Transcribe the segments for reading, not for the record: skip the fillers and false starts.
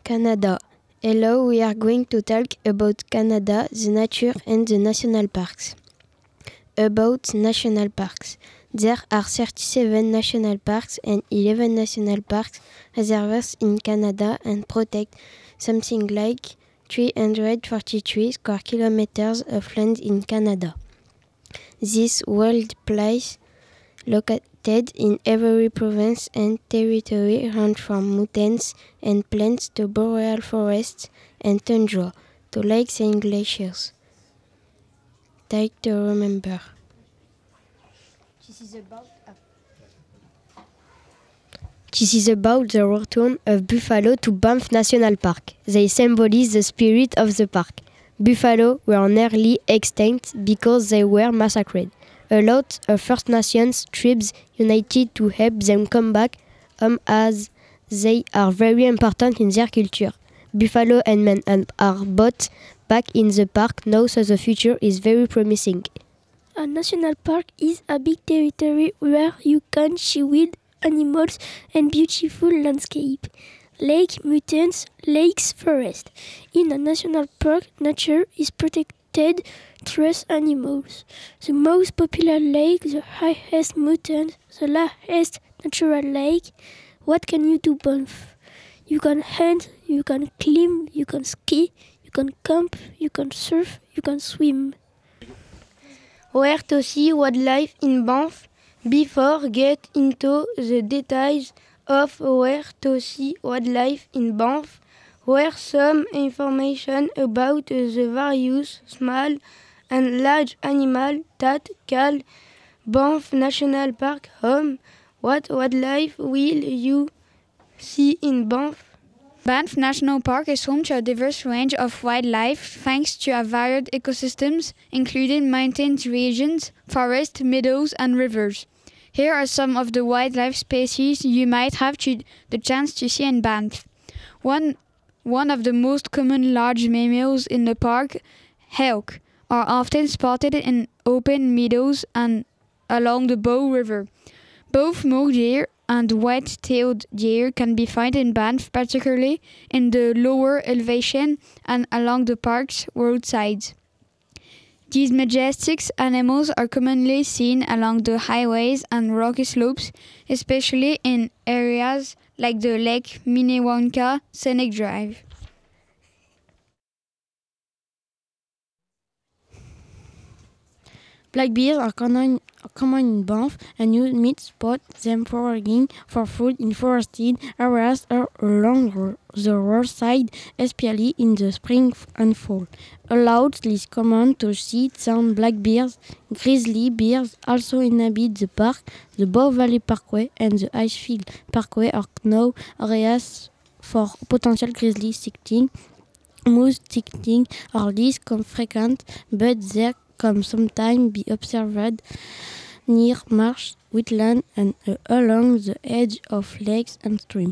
Canada. Hello, we are going to talk about Canada, the nature and the national parks. About national parks. There are 37 national parks and 11 national parks reserves in Canada and protect something like 343 square kilometers of land in Canada. This wild place, located in every province and territory, range from mountains and plains to boreal forests and tundra to lakes and glaciers. Take to remember. This is about the return of buffalo to Banff National Park. They symbolize the spirit of the park. Buffalo were nearly extinct because they were massacred. A lot of First Nations tribes united to help them come back as they are very important in their culture. Buffalo and men are brought back in the park now, so the future is very promising. A national park is a big territory where you can see wild animals and beautiful landscape. Lake, mountains, lakes, forest. In a national park, nature is protected through animals. The most popular lake, the highest mountain, the largest natural lake. What can you do, Banff? You can hunt, you can climb, you can ski, you can camp, you can surf, you can swim. Where to see wildlife in Banff? Before get into the details of where to see wildlife in Banff, where some information about the various small and large animals that call Banff National Park home. What wildlife will you see in Banff? Banff National Park is home to a diverse range of wildlife thanks to a varied ecosystems, including mountain regions, forests, meadows, and rivers. Here are some of the wildlife species you might have the chance to see in Banff. One of the most common large mammals in the park, elk, are often spotted in open meadows and along the Bow River. Both mule deer and white-tailed deer can be found in Banff, particularly in the lower elevation and along the park's roadsides. These majestic animals are commonly seen along the highways and rocky slopes, especially in areas like the Lake Minnewanka Scenic Drive. Black bears are common in Banff, and you might spot them foraging for food in forested areas or along the roadside, especially in the spring and fall. Although it is common to see some black bears, grizzly bears also inhabit the park. The Bow Valley Parkway and the Icefield Parkway are now areas for potential grizzly sighting. Moose sighting are less frequent, but they can sometimes be observed near marsh, wetland, and along the edge of lakes and streams.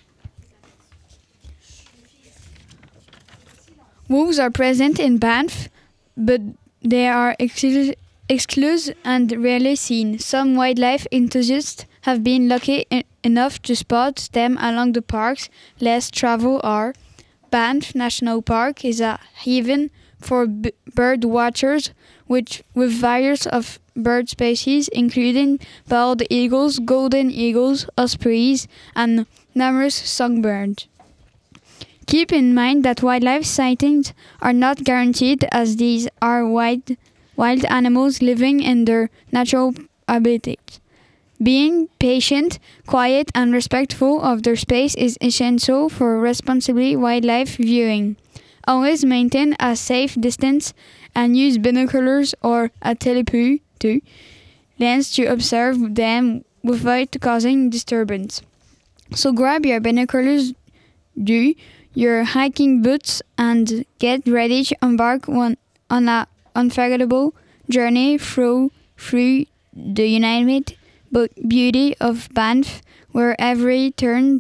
Wolves are present in Banff, but they are exclusive and rarely seen. Some wildlife enthusiasts have been lucky enough to spot them along the park's less traveled area. Banff National Park is a haven for bird watchers with various of bird species, including bald eagles, golden eagles, ospreys, and numerous songbirds. Keep in mind that wildlife sightings are not guaranteed, as these are wild animals living in their natural habitat. Being patient, quiet, and respectful of their space is essential for responsible wildlife viewing. Always maintain a safe distance and use binoculars or a telephoto lens to observe them without causing disturbance. So grab your binoculars, do your hiking boots, and get ready to embark on an unforgettable journey through the united beauty of Banff, where every turn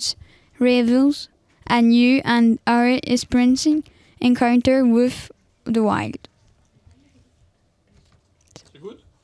reveals a new and experiencing encounter with the wild.